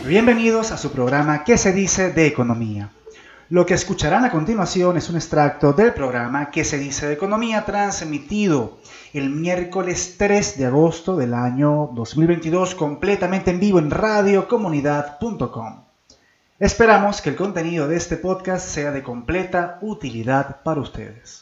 Bienvenidos a su programa ¿Qué se dice de economía? Lo que escucharán a continuación es un extracto del programa ¿Qué se dice de economía? Transmitido el miércoles 3 de agosto del año 2022 completamente en vivo en radiocomunidad.com. Esperamos que el contenido de este podcast sea de completa utilidad para ustedes.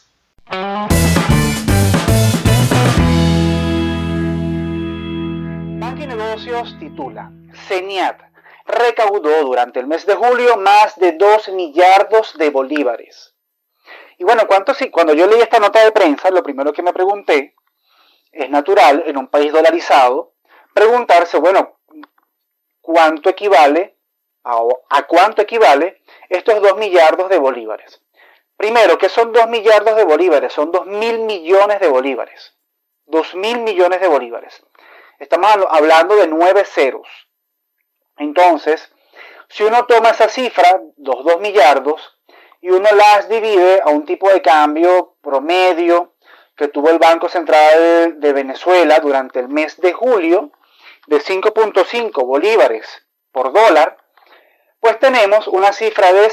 Bankinegocios titula: CENIAT recaudó durante el mes de julio más de 2 millardos de bolívares. Y bueno, cuando yo leí esta nota de prensa, lo primero que me pregunté, es natural en un país dolarizado, preguntarse, bueno, ¿cuánto equivale, a cuánto equivale estos 2 millardos de bolívares? Primero, ¿qué son 2 millardos de bolívares? Son 2.000 millones de bolívares. 2.000 millones de bolívares. Estamos hablando de 9 ceros. Entonces, si uno toma esa cifra, los 2 millardos, y uno las divide a un tipo de cambio promedio que tuvo el Banco Central de Venezuela durante el mes de julio, de 5.5 bolívares por dólar, pues tenemos una cifra de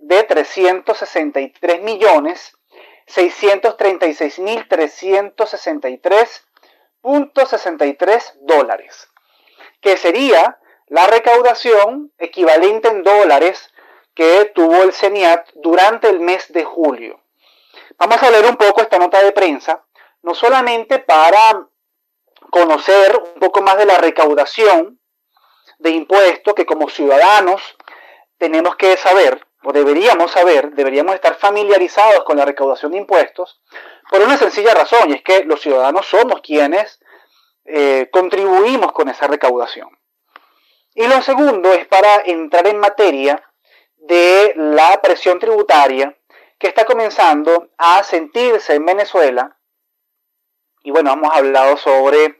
363.633.363.63 dólares, que sería la recaudación equivalente en dólares que tuvo el CENIAT durante el mes de julio. Vamos a leer un poco esta nota de prensa, no solamente para conocer un poco más de la recaudación de impuestos que como ciudadanos tenemos que saber, o deberíamos saber, deberíamos estar familiarizados con la recaudación de impuestos, por una sencilla razón, y es que los ciudadanos somos quienes contribuimos con esa recaudación. Y lo segundo es para entrar en materia de la presión tributaria que está comenzando a sentirse en Venezuela. Y bueno, hemos hablado sobre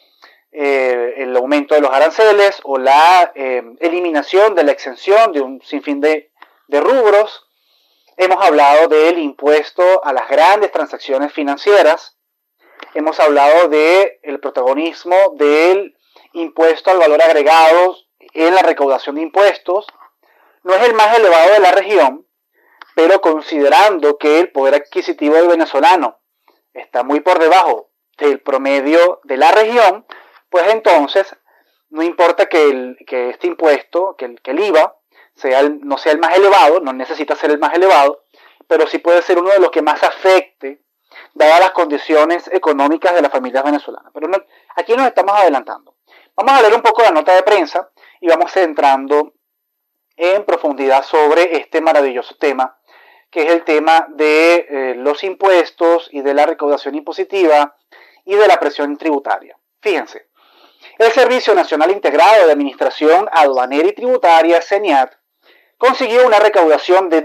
el aumento de los aranceles o la eliminación de la exención de un sinfín de rubros. Hemos hablado del impuesto a las grandes transacciones financieras. Hemos hablado del protagonismo del impuesto al valor agregado en la recaudación de impuestos. No es el más elevado de la región, pero considerando que el poder adquisitivo del venezolano está muy por debajo del promedio de la región, pues entonces no importa que este impuesto, que el IVA, no sea el más elevado, no necesita ser el más elevado, pero sí puede ser uno de los que más afecte, dadas las condiciones económicas de las familias venezolanas. Pero aquí nos estamos adelantando. Vamos a leer un poco la nota de prensa y vamos entrando en profundidad sobre este maravilloso tema, que es el tema de los impuestos y de la recaudación impositiva y de la presión tributaria. Fíjense, el Servicio Nacional Integrado de Administración Aduanera y Tributaria, CENIAT, consiguió una recaudación de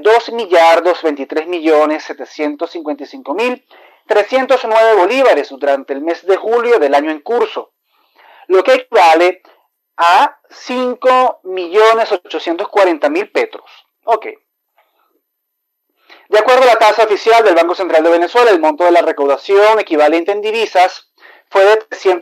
2.23.755.309 bolívares durante el mes de julio del año en curso, lo que equivale a 5.840.000 petros. Ok. De acuerdo a la tasa oficial del Banco Central de Venezuela, el monto de la recaudación equivalente en divisas fue de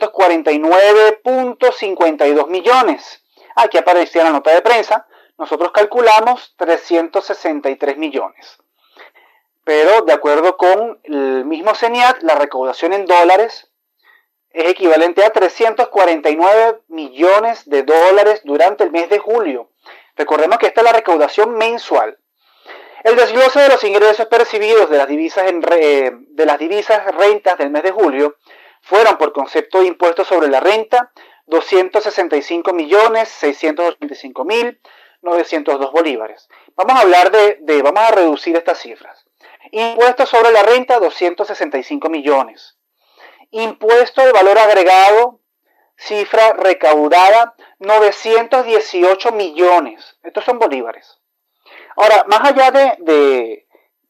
349.52 millones. Aquí aparecía en la nota de prensa. Nosotros calculamos 363 millones. Pero de acuerdo con el mismo CENIAT, la recaudación en dólares es equivalente a 349 millones de dólares durante el mes de julio. Recordemos que esta es la recaudación mensual. El desglose de los ingresos percibidos de las divisas rentas del mes de julio fueron, por concepto de impuestos sobre la renta, 265.685.902 bolívares. Vamos a hablar vamos a reducir estas cifras. Impuestos sobre la renta, 265 millones. Impuesto de valor agregado, cifra recaudada, 918 millones. Estos son bolívares. Ahora, más allá de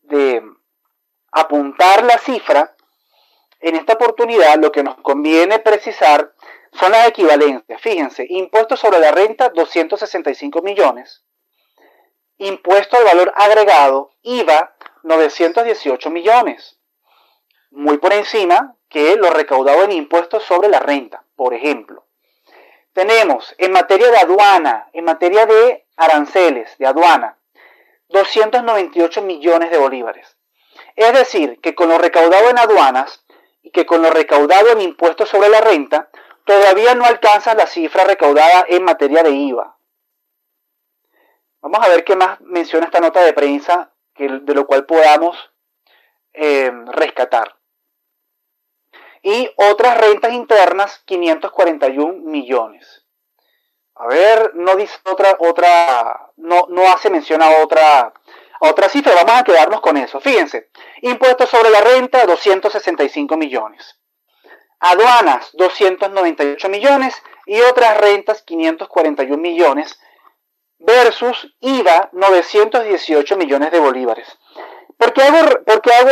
apuntar la cifra, en esta oportunidad lo que nos conviene precisar son las equivalencias. Fíjense, impuesto sobre la renta, 265 millones. Impuesto al valor agregado, IVA, 918 millones. Muy por encima que lo recaudado en impuestos sobre la renta, por ejemplo. tenemos en materia de aduana, en materia de aranceles, de aduana, 298 millones de bolívares. Es decir, que con lo recaudado en aduanas y que con lo recaudado en impuestos sobre la renta, todavía no alcanza la cifra recaudada en materia de IVA. Vamos a ver qué más menciona esta nota de prensa, de lo cual podamos rescatar. Y otras rentas internas, 541 millones. A ver, no dice no hace mención a otra cifra, vamos a quedarnos con eso. Fíjense, impuestos sobre la renta, 265 millones. Aduanas, 298 millones y otras rentas, 541 millones versus IVA, 918 millones de bolívares. ¿Por qué hago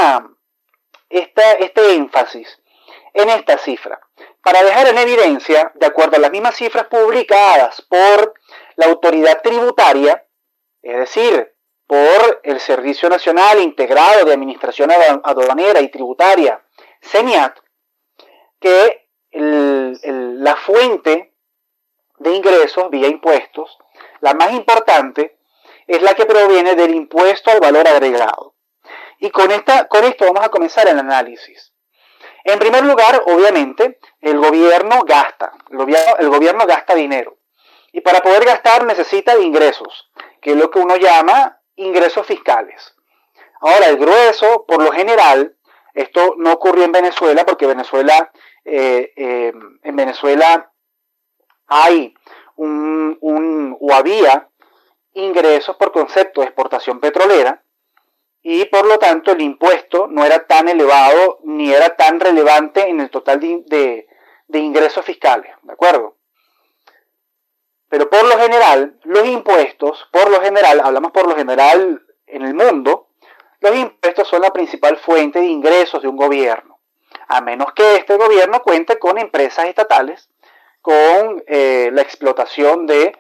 este énfasis en esta cifra? Para dejar en evidencia, de acuerdo a las mismas cifras publicadas por la autoridad tributaria, es decir, por el Servicio Nacional Integrado de Administración Aduanera y Tributaria, CENIAT, que la fuente de ingresos vía impuestos, la más importante, es la que proviene del impuesto al valor agregado. Y con esto vamos a comenzar el análisis. En primer lugar, obviamente, el gobierno gasta dinero. Y para poder gastar necesita de ingresos, que es lo que uno llama ingresos fiscales. Ahora, el grueso, por lo general, esto no ocurrió en Venezuela, porque en Venezuela hay o había ingresos por concepto de exportación petrolera, y por lo tanto el impuesto no era tan elevado ni era tan relevante en el total de ingresos fiscales, ¿de acuerdo? Pero por lo general, los impuestos, hablamos por lo general en el mundo, los impuestos son la principal fuente de ingresos de un gobierno, a menos que este gobierno cuente con empresas estatales, con la explotación de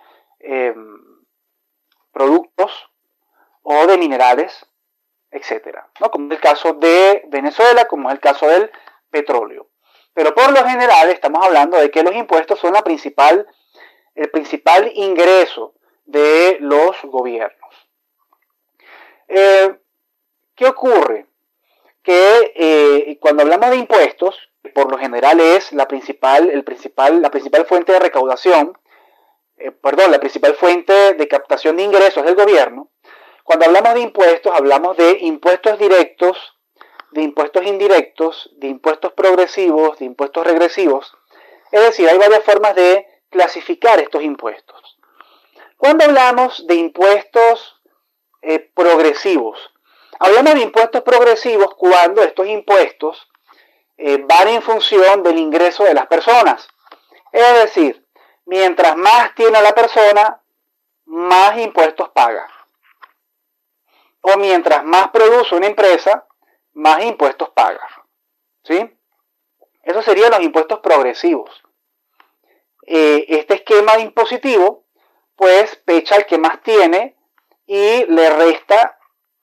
productos o de minerales, etcétera, ¿no? Como es el caso de Venezuela, como es el caso del petróleo. Pero por lo general estamos hablando de que los impuestos son el principal ingreso de los gobiernos. ¿Qué ocurre? Que cuando hablamos de impuestos, por lo general es la principal fuente de recaudación, la principal fuente de captación de ingresos del gobierno. Cuando hablamos de impuestos, hablamos de impuestos directos, de impuestos indirectos, de impuestos progresivos, de impuestos regresivos. Es decir, hay varias formas de clasificar estos impuestos. Cuando hablamos de impuestos progresivos, hablamos de impuestos progresivos cuando estos impuestos van en función del ingreso de las personas. Es decir, mientras más tiene la persona, más impuestos paga. O mientras más produce una empresa, más impuestos paga. ¿Sí? Esos serían los impuestos progresivos. Este esquema impositivo, pues, pecha al que más tiene y le resta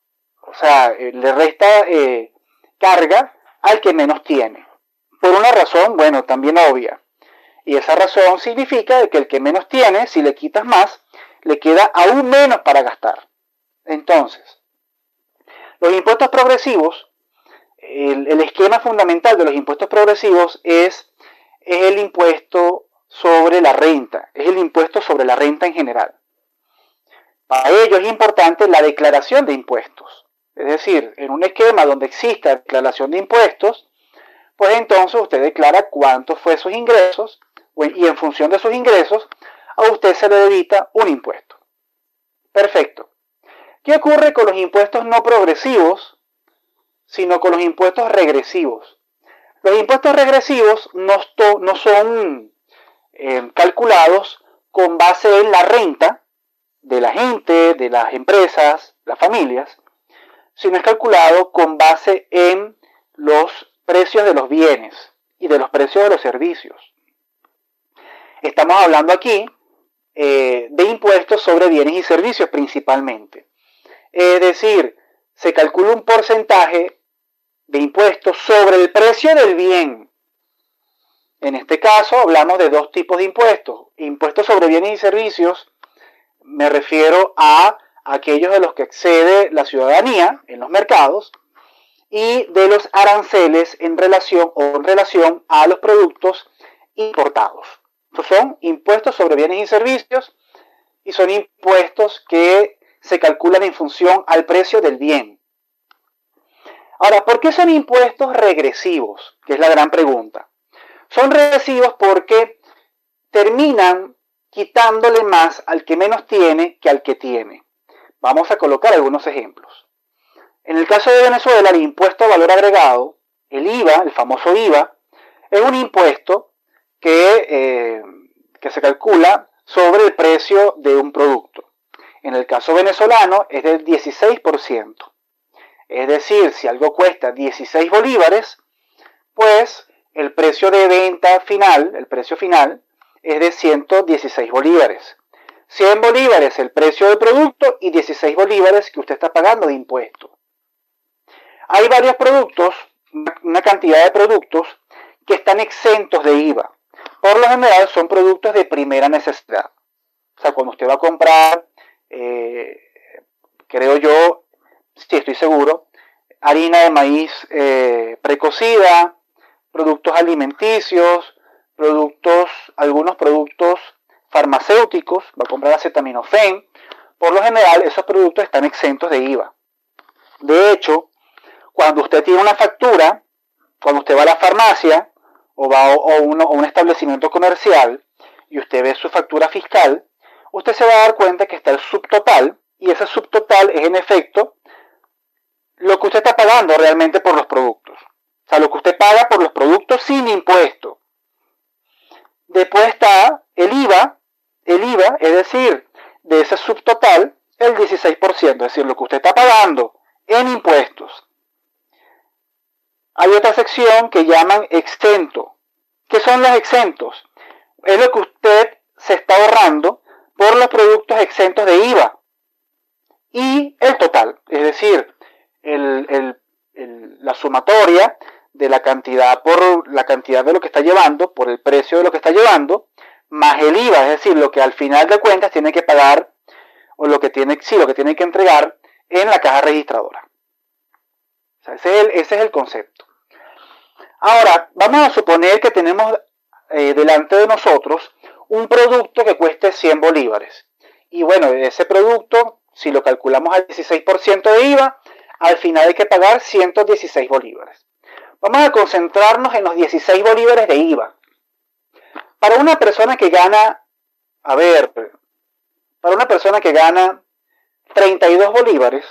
carga al que menos tiene. Por una razón, bueno, también obvia. Y esa razón significa que el que menos tiene, si le quitas más, le queda aún menos para gastar. Entonces, los impuestos progresivos, el esquema fundamental de los impuestos progresivos es el impuesto sobre la renta, es el impuesto sobre la renta en general. Para ello es importante la declaración de impuestos. Es decir, en un esquema donde exista declaración de impuestos, pues entonces usted declara cuántos fue sus ingresos y en función de sus ingresos a usted se le debita un impuesto. Perfecto. ¿Qué ocurre con los impuestos no progresivos, sino con los impuestos regresivos? Los impuestos regresivos no son calculados con base en la renta de la gente, de las empresas, las familias, sino es calculado con base en los precios de los bienes y de los precios de los servicios. Estamos hablando aquí de impuestos sobre bienes y servicios principalmente. Es decir, se calcula un porcentaje de impuestos sobre el precio del bien. En este caso hablamos de dos tipos de impuestos. Impuestos sobre bienes y servicios, me refiero a aquellos de los que excede la ciudadanía en los mercados, y de los aranceles en relación a los productos importados. Estos son impuestos sobre bienes y servicios y son impuestos que se calculan en función al precio del bien. Ahora, ¿por qué son impuestos regresivos? Que es la gran pregunta. Son regresivos porque terminan quitándole más al que menos tiene que al que tiene. Vamos a colocar algunos ejemplos. En el caso de Venezuela, el impuesto a valor agregado, el IVA, el famoso IVA, es un impuesto que se calcula sobre el precio de un producto. En el caso venezolano es del 16%. Es decir, si algo cuesta 16 bolívares, pues el precio de venta final, el precio final, es de 116 bolívares. 100 bolívares el precio del producto y 16 bolívares que usted está pagando de impuesto. Hay varios productos, una cantidad de productos que están exentos de IVA. Por lo general son productos de primera necesidad. O sea, cuando usted va a comprar, creo yo, sí estoy seguro, harina de maíz precocida, productos alimenticios, algunos productos farmacéuticos, va a comprar acetaminofén. Por lo general esos productos están exentos de IVA. De hecho, cuando usted tiene una factura, cuando usted va a la farmacia o va a un establecimiento comercial y usted ve su factura fiscal, usted se va a dar cuenta que está el subtotal, y ese subtotal es en efecto lo que usted está pagando realmente por los productos. O sea, lo que usted paga por los productos sin impuesto. Después está el IVA, es decir, de ese subtotal, el 16%, es decir, lo que usted está pagando en impuestos. Hay otra sección que llaman exento. ¿Qué son los exentos? Es lo que usted se está ahorrando por los productos exentos de IVA. Y el total, es decir, la sumatoria de la cantidad por la cantidad de lo que está llevando, por el precio de lo que está llevando, más el IVA, es decir, lo que al final de cuentas tiene que pagar, o lo que tiene que entregar en la caja registradora. O sea, ese es el concepto. Ahora, vamos a suponer que tenemos delante de nosotros un producto que cueste 100 bolívares. Y bueno, ese producto, si lo calculamos al 16% de IVA, al final hay que pagar 116 bolívares. Vamos a concentrarnos en los 16 bolívares de IVA. Para una persona que gana, para una persona que gana 32 bolívares,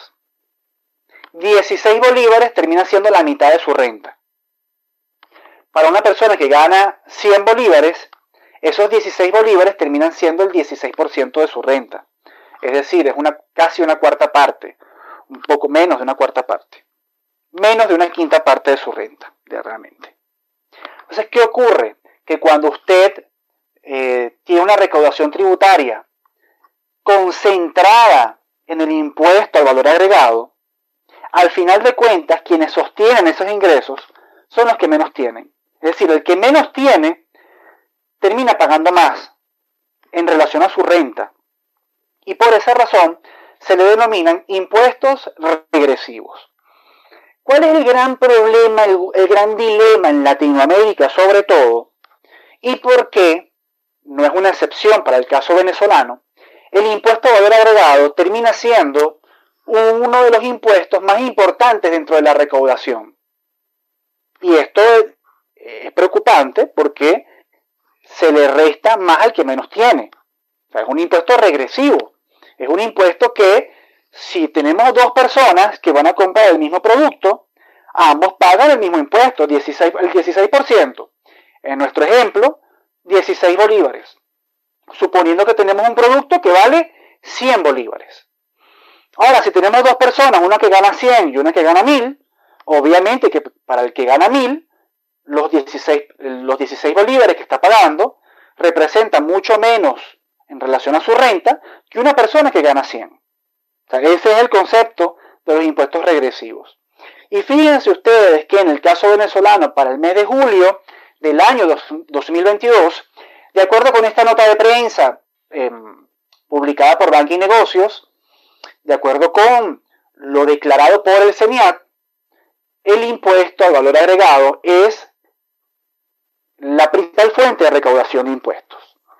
16 bolívares termina siendo la mitad de su renta. Para una persona que gana 100 bolívares, esos 16 bolívares terminan siendo el 16% de su renta. Es decir, es casi una cuarta parte, un poco menos de una cuarta parte. Menos de una quinta parte de su renta, realmente. Entonces, ¿qué ocurre? Que cuando usted tiene una recaudación tributaria concentrada en el impuesto al valor agregado, al final de cuentas, quienes sostienen esos ingresos son los que menos tienen. Es decir, el que menos tiene termina pagando más en relación a su renta. Y por esa razón se le denominan impuestos regresivos. ¿Cuál es el gran problema, el gran dilema en Latinoamérica sobre todo? ¿Y por qué, no es una excepción para el caso venezolano, el impuesto a valor agregado termina siendo uno de los impuestos más importantes dentro de la recaudación? Y esto es preocupante porque se le resta más al que menos tiene. O sea, es un impuesto regresivo. Es un impuesto que, si tenemos dos personas que van a comprar el mismo producto, ambos pagan el mismo impuesto, el 16%. En nuestro ejemplo, 16 bolívares. Suponiendo que tenemos un producto que vale 100 bolívares. Ahora, si tenemos dos personas, una que gana 100 y una que gana 1000, obviamente que para el que gana 1000, los 16 bolívares que está pagando representan mucho menos en relación a su renta que una persona que gana 100. O sea, ese es el concepto de los impuestos regresivos. Y fíjense ustedes que en el caso venezolano, para el mes de julio del año 2022, de acuerdo con esta nota de prensa publicada por Banca y Negocios, de acuerdo con lo declarado por el CENIAT, el impuesto al valor agregado es la principal fuente de recaudación de impuestos.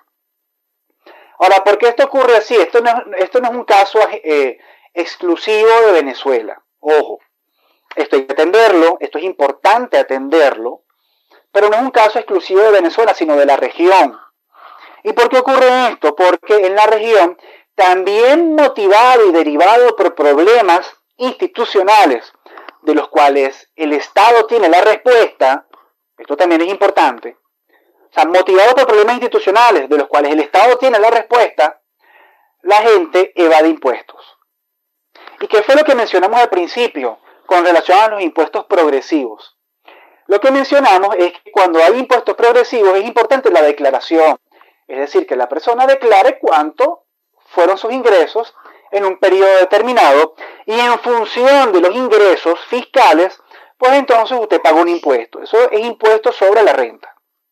Ahora, ¿por qué esto ocurre así? Esto no es un caso exclusivo de Venezuela. Ojo, esto hay que atenderlo, esto es importante atenderlo, pero no es un caso exclusivo de Venezuela, sino de la región. ¿Y por qué ocurre esto? Porque en la región, también motivado y derivado por problemas institucionales, de los cuales el Estado tiene la respuesta, esto también es importante, o sea, motivado por problemas institucionales, de los cuales el Estado tiene la respuesta, la gente evade impuestos. ¿Y qué fue lo que mencionamos al principio con relación a los impuestos progresivos? Lo que mencionamos es que cuando hay impuestos progresivos es importante la declaración, es decir, que la persona declare cuánto fueron sus ingresos en un periodo determinado y en función de los ingresos fiscales, pues entonces usted paga un impuesto. Eso es impuesto sobre la renta.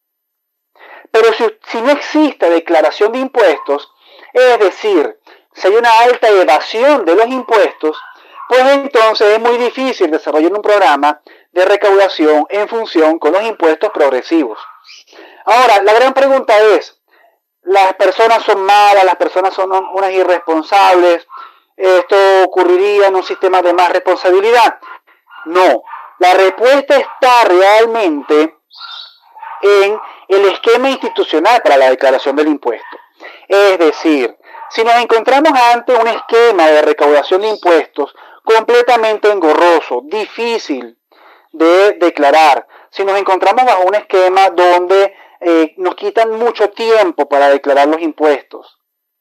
Pero si no existe declaración de impuestos, es decir, si hay una alta evasión de los impuestos, pues entonces es muy difícil desarrollar un programa de recaudación en función con los impuestos progresivos. Ahora, la gran pregunta es, ¿las personas son malas, las personas son unas irresponsables? ¿Esto ocurriría en un sistema de más responsabilidad? No, la respuesta está realmente en el esquema institucional para la declaración del impuesto. Es decir, si nos encontramos ante un esquema de recaudación de impuestos completamente engorroso, difícil de declarar, si nos encontramos bajo un esquema donde nos quitan mucho tiempo para declarar los impuestos,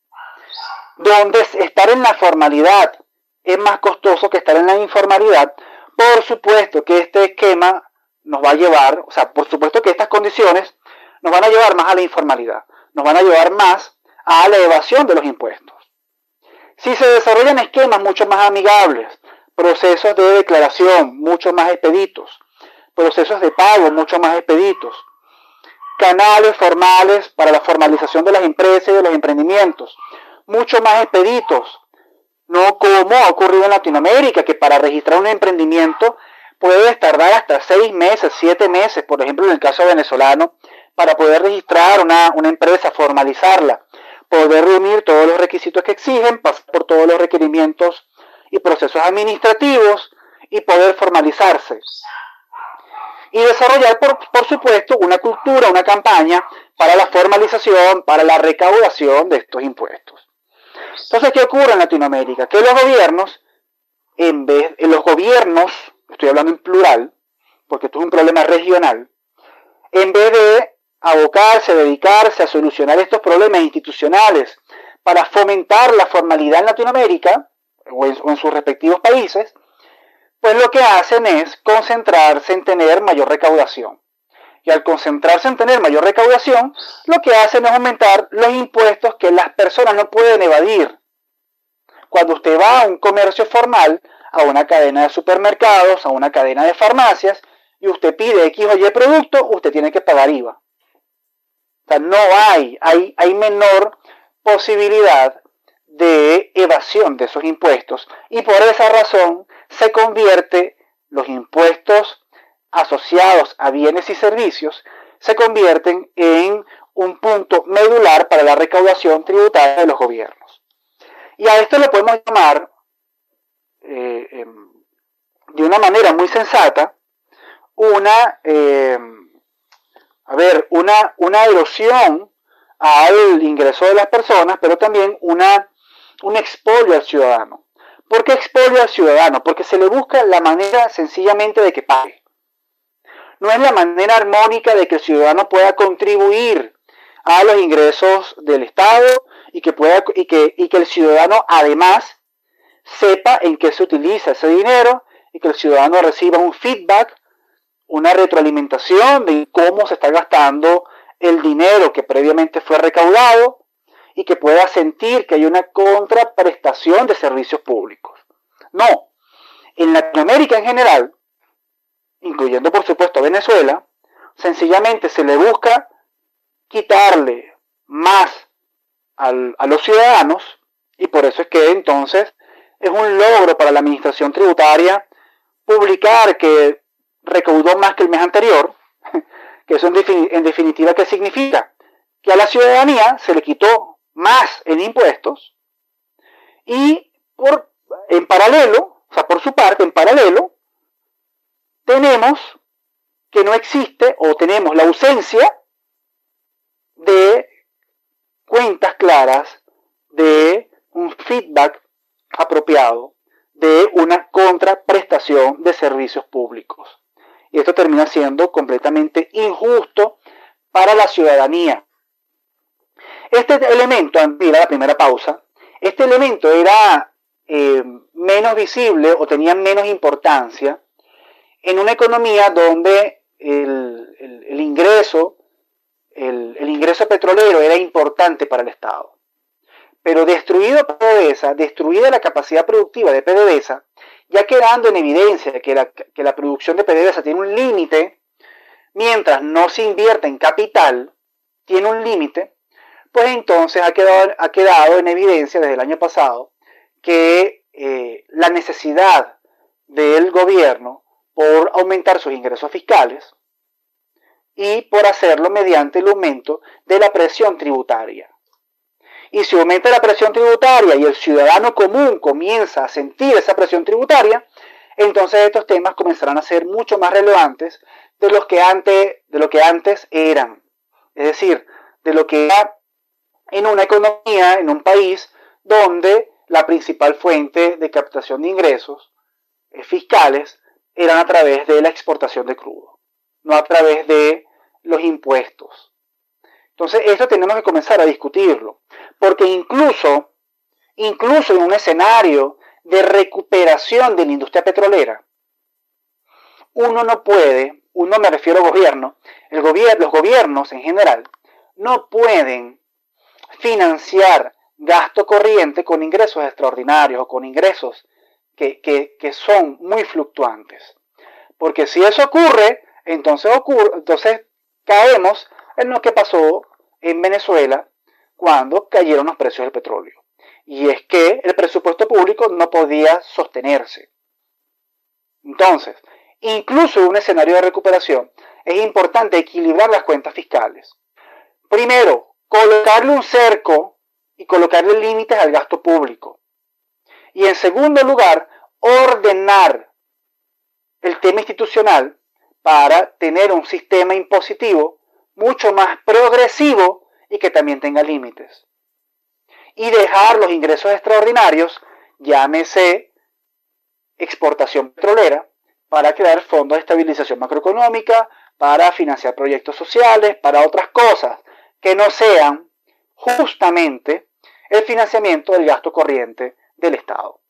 donde estar en la formalidad es más costoso que estar en la informalidad, por supuesto que este esquema nos va a llevar, o sea, por supuesto que estas condiciones nos van a llevar más a la informalidad, nos van a llevar más a la evasión de los impuestos. Si se desarrollan esquemas mucho más amigables, procesos de declaración mucho más expeditos, procesos de pago mucho más expeditos, canales formales para la formalización de las empresas y de los emprendimientos, mucho más expeditos, no como ha ocurrido en Latinoamérica, que para registrar un emprendimiento puede tardar hasta 6 meses, 7 meses, por ejemplo en el caso venezolano, para poder registrar una empresa, formalizarla, poder reunir todos los requisitos que exigen, pasar por todos los requerimientos y procesos administrativos y poder formalizarse. Y desarrollar, por supuesto, una cultura, una campaña para la formalización, para la recaudación de estos impuestos. Entonces, ¿qué ocurre en Latinoamérica? Que los gobiernos, estoy hablando en plural, porque esto es un problema regional, en vez de abocarse, dedicarse a solucionar estos problemas institucionales para fomentar la formalidad en Latinoamérica, o en sus respectivos países, pues lo que hacen es concentrarse en tener mayor recaudación. Y al concentrarse en tener mayor recaudación, lo que hacen es aumentar los impuestos que las personas no pueden evadir. Cuando usted va a un comercio formal, a una cadena de supermercados, a una cadena de farmacias, y usted pide X o Y producto, usted tiene que pagar IVA. O sea, no hay menor posibilidad de evasión de esos impuestos. Y por esa razón se convierte los impuestos asociados a bienes y servicios, se convierten en un punto medular para la recaudación tributaria de los gobiernos. Y a esto le podemos llamar, de una manera muy sensata, una erosión al ingreso de las personas, pero también un expolio al ciudadano. ¿Por qué expolio al ciudadano? Porque se le busca la manera sencillamente de que pague. No es la manera armónica de que el ciudadano pueda contribuir a los ingresos del Estado y que el ciudadano además sepa en qué se utiliza ese dinero y que el ciudadano reciba un feedback, una retroalimentación de cómo se está gastando el dinero que previamente fue recaudado y que pueda sentir que hay una contraprestación de servicios públicos. No, en Latinoamérica en general, incluyendo por supuesto Venezuela, sencillamente se le busca quitarle más a los ciudadanos, y por eso es que entonces es un logro para la administración tributaria publicar que recaudó más que el mes anterior, que eso en definitiva, ¿qué significa? Que a la ciudadanía se le quitó más en impuestos y en paralelo, o sea, por su parte, en paralelo, tenemos que no existe o tenemos la ausencia de cuentas claras, de un feedback apropiado, de una contraprestación de servicios públicos. Y esto termina siendo completamente injusto para la ciudadanía. Este elemento, antes de ir a la primera pausa, este elemento era menos visible o tenía menos importancia en una economía donde el ingreso petrolero era importante para el Estado. Pero destruido PDVSA, destruida la capacidad productiva de PDVSA, ya quedando en evidencia que la producción de PDVSA tiene un límite, mientras no se invierte en capital, tiene un límite, pues entonces ha quedado en evidencia desde el año pasado que la necesidad del gobierno por aumentar sus ingresos fiscales y por hacerlo mediante el aumento de la presión tributaria. Y si aumenta la presión tributaria y el ciudadano común comienza a sentir esa presión tributaria, entonces estos temas comenzarán a ser mucho más relevantes de lo que antes eran. Es decir, de lo que era en una economía, en un país, donde la principal fuente de captación de ingresos fiscales eran a través de la exportación de crudo, no a través de los impuestos. Entonces, esto tenemos que comenzar a discutirlo, porque incluso en un escenario de recuperación de la industria petrolera, uno me refiero al gobierno, los gobiernos en general, no pueden financiar gasto corriente con ingresos extraordinarios o con ingresos que son muy fluctuantes. Porque si eso ocurre, entonces caemos en lo que pasó en Venezuela cuando cayeron los precios del petróleo. Y es que el presupuesto público no podía sostenerse. Entonces, incluso en un escenario de recuperación, es importante equilibrar las cuentas fiscales. Primero, colocarle un cerco y colocarle límites al gasto público. Y en segundo lugar, ordenar el tema institucional para tener un sistema impositivo mucho más progresivo y que también tenga límites. Y dejar los ingresos extraordinarios, llámese exportación petrolera, para crear fondos de estabilización macroeconómica, para financiar proyectos sociales, para otras cosas que no sean justamente el financiamiento del gasto corriente del Estado.